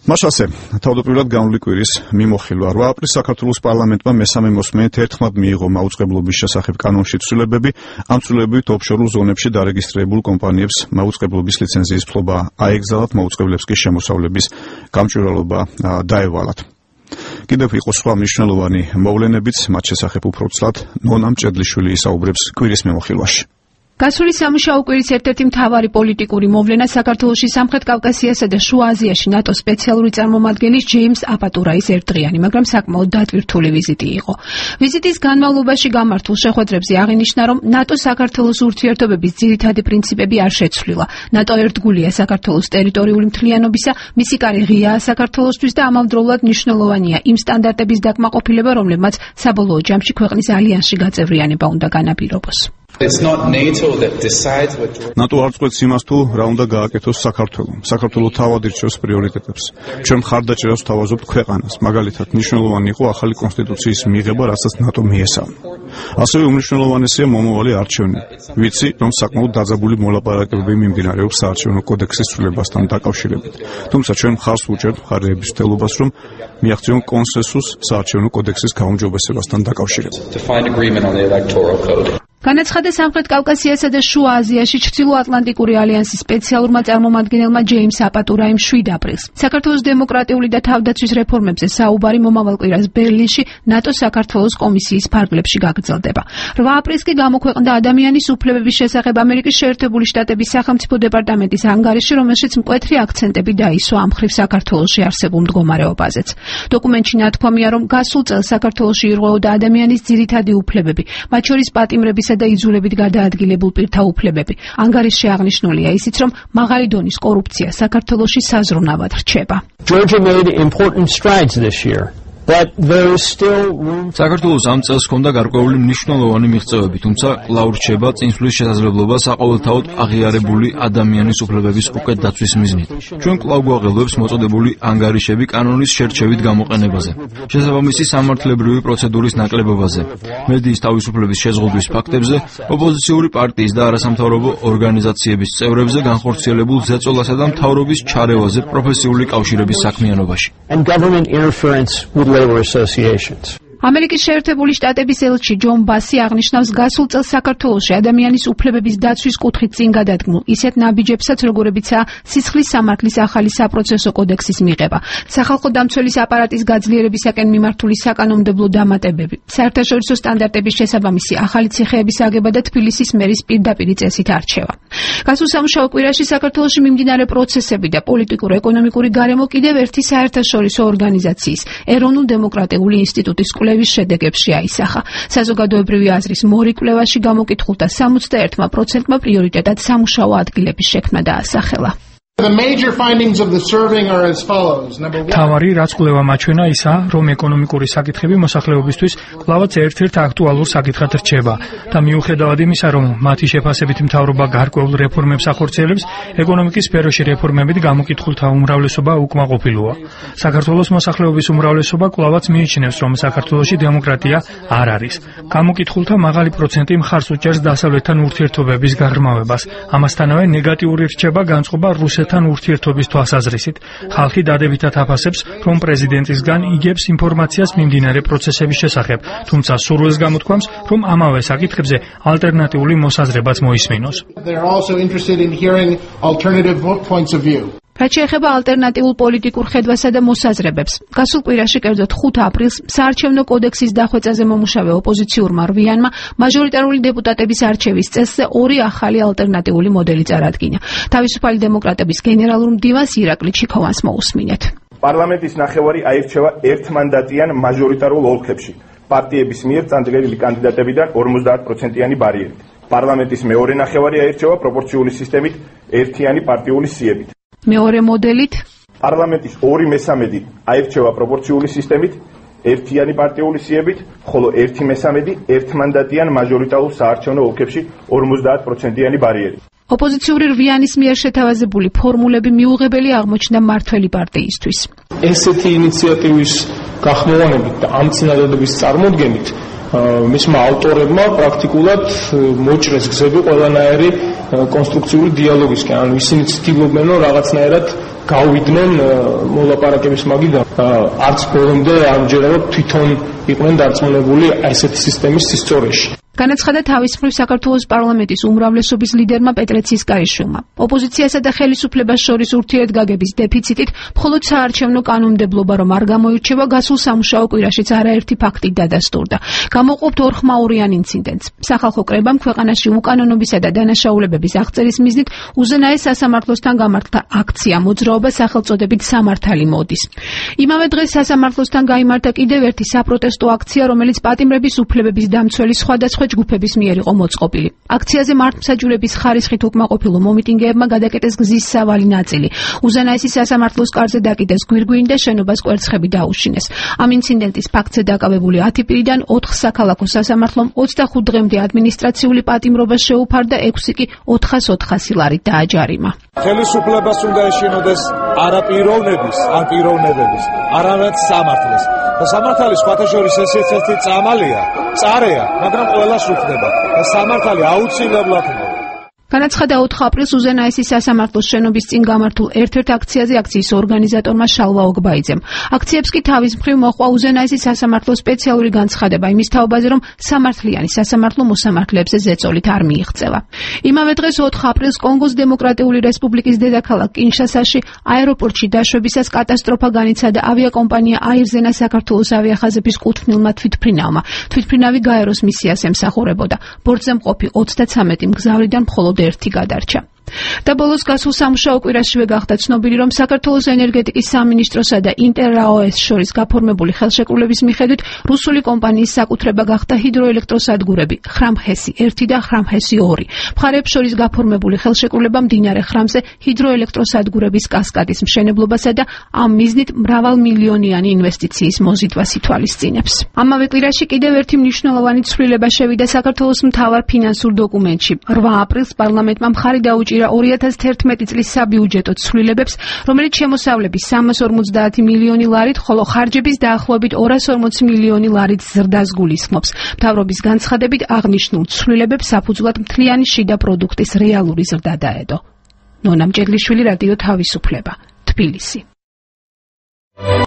მას ასე, თავდაპირველად განვლილი კვირის მიმოხილვა 8 აპრილს საქართველოს პარლამენტმა მესამე მოსმენით ერთხმად მიიღო მაუწყებლობის შესახებ კანონში ცვლილებები, ამ ცვლილებებით ოფშორულ ზონებში დარეგისტრირებულ კომპანიებს მაუწყებლობის ლიცენზიის ფლობა აეგზავნათ, მაუწყებლებს კი შემოსავლების გამჭვირვალობა დაევალათ. კიდევ იყო სხვა მნიშვნელოვანი მოვლენებიც, მათ შესახებ უფრო ცლად ნონა მჭედლიშვილი ისაუბრებს კვირის მიმოხილვაში. გასული სამუშაო კვირის ერთ-ერთი მთავარი პოლიტიკური მოვლენა საქართველოში სამხრეთ კავკასიასა და შუა აზიაში ნატოს სპეციალური წარმომადგენლის ჯეიმს აპატურაის ერთდღიანი, მაგრამ საკმაოდ დატვირთული ვიზიტი იყო. ვიზიტის განმავლობაში გამართულ შეხვედრებზე აღინიშნა, რომ ნატოს საქართველოს ურთიერთობების ძირითადი პრინციპები არ შეცვლილა. ნატო ერთგულია საქართველოს ტერიტორიული მთლიანობისა, მისი კარი ღიაა საქართველოსთვის და ამავდროულად მნიშვნელოვანია იმ სტანდარტების დაკმაყოფილება, რომლებმაც საბოლოო ჯამში ქვეყნის ალიანსში გაწევრიანება უნდა განაპირობოს. ნატო არ წყვეტს იმას, თუ რა უნდა გააკეთოს საქართველომ. საქართველო თავად ირჩევს პრიორიტეტებს. ჩვენ მხარდაჭერას ვთავაზობთ ქვეყანას. მაგალითად, მნიშვნელოვანი იყო ახალი კონსტიტუციის მიღება, რასაც ნატო მიესალმა. ასევე უმნიშვნელოვანესია მომავალი არჩევნები. ვიცი, რომ საკმაოდ დაძაბული მოლაპარაკებები მიმდინარეობს საარჩევნო კოდექსის ცვლილებასთან დაკავშირებით. თუმცა ჩვენ მხარს ვუჭერთ მხარეების მცდელობას, რომ მიაღწიონ კონსენსუსს საარჩევნო კოდექსის გაუმჯობესებასთან დაკავშირებით. განაცხადა სამხრეთ კავკასიასა და შუა აზიაში ჩრდილოატლანტიკური ალიანსის სპეციალურმა წარმომადგენელმა ჯეიმს აპატურაიმ 7 აპრილს. საქართველოს დემოკრატიული და თავდაცვის რეფორმებზე საუბარი მომავალ კვირას ბერლინში ნატოს საქართველოს კომისიის ფარგლებში გაგრძელდება. 8 აპრილს კი გამოქვეყნდა ადამიანის უფლებების შესახებ ამერიკის შეერთებული შტატების სახელმწიფო დეპარტამენტის ანგარიში, რომელშიც მკვეთრი აქცენტები დაისვა ამ მხრივ საქართველოში არსებულ მდგომარეობაზეც. დოკუმენტში ნათქვამია, რომ გასულ წელს საქართველოში ირღვეოდა ადამიანის ძირითადი უფლებები, მათ შორის პატიმრების და იძულებით გადაადგილებულ პირთა უფლებები. ანგარიშში აღნიშნულია ისიც, რომ მაღალი დონის კორუფცია საქართველოში საზრუნავად რჩება. საქართველოს ამ წელს ჰქონდა გარკვეული მნიშვნელოვანი მიღწევები, თუმცა კვლავ რჩება წინსვლის შესაძლებლობა საყოველთაოდ აღიარებული ადამიანის უფლებების უკეთ დაცვის მიზნით. ჩვენ კვლავ გვაღელვებს მოწოდებული ანგარიშები კანონის შერჩევით გამოყენებაზე, შესაბამისი სამართლებრივი პროცედურის ნაკლებობაზე, მედიის თავისუფლების შეზღუდვის ფაქტებზე, ოპოზიციური პარტიის და არასამთავრობო ორგანიზაციების წევრებზე განხორციელებულ ზეწოლასა და მთავრობის ჩარევაზე პროფესიული კავშირების საქმიანობაში. ამერიკის შეერთებული შტატების ელჩი ჯონ ბასი აღნიშნავს, გასულ წელს საქართველოში ადამიანის უფლებების დაცვის კუთხით წინ გადადგმულ ისეთ ნაბიჯებსაც, როგორებიცაა სისხლის სამართლის ახალი საპროცესო კოდექსის მიღება, სახალხო დამცველის აპარატის გაძლიერებისაკენ მიმართული საკანონმდებლო დამატებები, საერთაშორისო სტანდარტების შესაბამისი ახალი ციხეების აგება და თბილისის მერის პირდაპირი წესით არჩევა. გასულ სამუშაო კვირაში საქართველოში მიმდინარე პროცესები და პოლიტიკურ-ეკონომიკური გარემო კიდევ ერთი საერთაშორისო ორგანიზაციის, ეროვნულ დემოკრატიული ინსტიტუტის კვლევის შედეგებში აისახა. საზოგადოებრივი აზრის მორიკვლევაში გამოკითხულთა 61%-მა პრიორიტეტად სამუშაო ადგილების შექმნა დაასახელა. თავარი რაც კვლევა მაჩვენა ისაა, რომ ეკონომიკური საკითხები მოსახლეობისთვის კვლავაც ერთ-ერთ აქტუალურ საკითხად რჩება და მიუხედავად იმისა, რომ მათი შეფასებით მთავრობა გარკვეულ რეფორმებს ახორციელებს, ეკონომიკის სფეროში რეფორმებით გამოკითხულთა უმრავლესობა უკმაყოფილოა. საქართველოს მოსახლეობის უმრავლესობა კვლავაც მიიჩნევს, რომ საქართველოში დემოკრატია არ არის. გამოკითხულთა მაღალი პროცენტი მხარს უჭერს დასავლეთთან ურთიერთობების გაღრმავებას. ამასთანავე ნეგატიური რჩება განწყობა რუსეთთან ურთიერთობის თვალსაზრისით. ხალხი დადებითად აფასებს, რომ პრეზიდენტისგან იგებს ინფორმაციას მიმდინარე პროცესების შესახებ, თუმცა სურვილს გამოთქვამს, რომ ამავე საკითხებზე ალტერნატიული მოსაზრებაც მოისმინოს. რაც შეეხება ალტერნატიულ პოლიტიკურ ხედვასა და მოსაზრებებს, გასულ კვირაში, კერძოდ 5 აპრილს, საარჩევნო კოდექსის დახვეწაზე მომუშავე ოპოზიციურმა რვიანმა მაჟორიტარული დეპუტატების არჩევის წესზე 2 ახალი ალტერნატიული მოდელი წარადგინა. თავისუფალი დემოკრატების გენერალურ მდივანს ირაკლი ჩიქოვანს მოусმინეთ. პარლამენტის ნახევარი აირჩევა ერთმანდატიან მაჟორიტარულ ოლქებში. პარტიების მიერ წარდგენილი კანდიდატებიდან 50%-იანი ბარიერით. პარლამენტის მეორე ნახევარი აირჩევა პროპორციული სისტემით ერთიანი პარტიული სიებით. მეორე მოდელით პარლამენტის 2/3 აირჩევა პროპორციული სისტემით ერთიანი პარტიული სიებით, ხოლო 1/3 ერთმანდატიან მაჟორიტარულ საარჩევნო ოლქებში 50%-იანი ბარიერით. ოპოზიციური რვიანის მიერ შეთავაზებული ფორმულები მიუღებელი აღმოჩნდა მმართველი პარტიისთვის. ესეთი ინიციატივის გახმოვანებით და ამ წინადადების წარმოდგენით მისმა ავტორებმა პრაქტიკულად მოჭრეს გზები ყველანაირი კონსტრუქციული დიალოგისკენ. ანუ ისინი ცდილობენ, რომ რაღაცნაირად გავიდნენ მოლაპარაკების მაგიდან არც ბოლომდე ამჯერადად თვითონ იყვნენ დარწმუნებული ესეთი სისტემის სისწორეში. განაცხადა თავის მხრივ საქართველოს პარლამენტის უმრავლესობის ლიდერმა პეტრე ცისკარიშვილმა. ოპოზიციასა და ხელისუფლებას შორის ურთიერთგაგების დეფიციტით მხოლოდ საარჩევნო კანონმდებლობა რომ არ გამოირჩევა, გასულ სამუშაო კვირაშიც არაერთი ფაქტი დადასტურდა. გამოყვობთ ორხმაურიან ინციდენტს. სახალხო კრებამ ქვეყანაში უკანონობისა და დანაშაულებების აღწერის მიზნით უზენაეს სასამართლოსთან გამართთა აქცია მოძრაობა სახელწოდებით სამართალი მოდის. იმავე დღეს სასამართლოსთან გაიმართა კიდევ ერთი საპროტესტო აქცია, რომელიც პატიმრების უფლებების დამცველი სხვადასხვა ჯგუფების მიერ იყო მოწყობილი. აქციაზე მართლმსაჯულების ხარისხით უკმაყოფილო მომიტინგეებმა გადაკეტეს გზის სავალი ნაწილი. უზენაესი სასამართლოს კარზე დაკიდეს გვირგვინი და შენობას კვერცხები დაუშინეს. ამ ინციდენტის ფაქტზე დაკავებული 10 პირიდან 4 საქალაქო სასამართლომ 25 დღემდე ადმინისტრაციული პატიმრობა შეუფარდა, 6 კი 400 ლარით დააჯარიმა. ხელისუფლებას უნდა ეშინოდეს არა პიროვნების, ან პიროვნებების, არამედ სამართლის. და სამართალი სხვათა შორის ეს-ერთი წამალია, წარეა, მაგრამ ყველას უხდება და სამართალი აუცილებლად მოვა. განაცხადა 4 აპრილს უზენაესის სასამართლოს შენობის წინ გამართულ ერთ-ერთ აქციაზე აქციის ორგანიზატორმა შალვა ოგბაიძემ. აქციებს კი თავის მხრივ მოჰყვა უზენაესის სასამართლოს სპეციალური განცხადება იმის თაობაზე, რომ სამართლიანი სასამართლო მოსამართლეებზე ზეწოლით არ მიიღწევა. იმავე დღეს 4 აპრილს კონგოს დემოკრატიული რესპუბლიკის დედაქალაქ კინშასაში აეროპორტში დაშვებისას კატასტროფა განიცადა ავიაკომპანია აირზენა საქართველოს ავიახაზების კუთვნილმა თვითმფრინავმა. თვითმფრინავი გაეროს მისიას ემსახურებოდა. ბორტზე მყოფი 33 მგზავრიდან მხოლოდ ერთი გადარჩა. და ბოლოს გასულ სამუშაო კვირაშივე გახდა ცნობილი, რომ საქართველოს ენერგეტიკის სამინისტროსა და ინტერრაოეს შორის გაფორმებული ხელშეკრულების მიხედვით რუსული კომპანიის საკუთრება გახდა ჰიდროელექტროსადგურები ხრამჰესი 1 და ხრამჰესი 2. მხარეებს შორის გაფორმებული ხელშეკრულება მდინარე ხრამზე ჰიდროელექტროსადგურების კასკადის მშენებლობასა და ამ მიზნით მრავალმილიონიანი ინვესტიციის მოზიდვას ითვალისწინებს. ამავე კვირაში კიდევ ერთი მნიშვნელოვანი ცვლილება შევიდა საქართველოს მთავარ ფინანსურ დოკუმენტში. 8 აპრილს პარლამენტმა მხარი დაუჭირა 2011 წლის საბიუჯეტო ცვლილებებს, რომელიც შემოსავლების 350 მილიონი ლარით, ხოლო ხარჯების დაახლოებით 240 მილიონი ლარით ზრდას გულისხმობს. მთავრობის განცხადებით აღნიშნულ ცვლილებებს საფუძვლად მთლიანი შიდა პროდუქტის რეალური ზრდა დაედო. ნონა მჭედლიშვილი, რადიო თავისუფლება, თბილისი.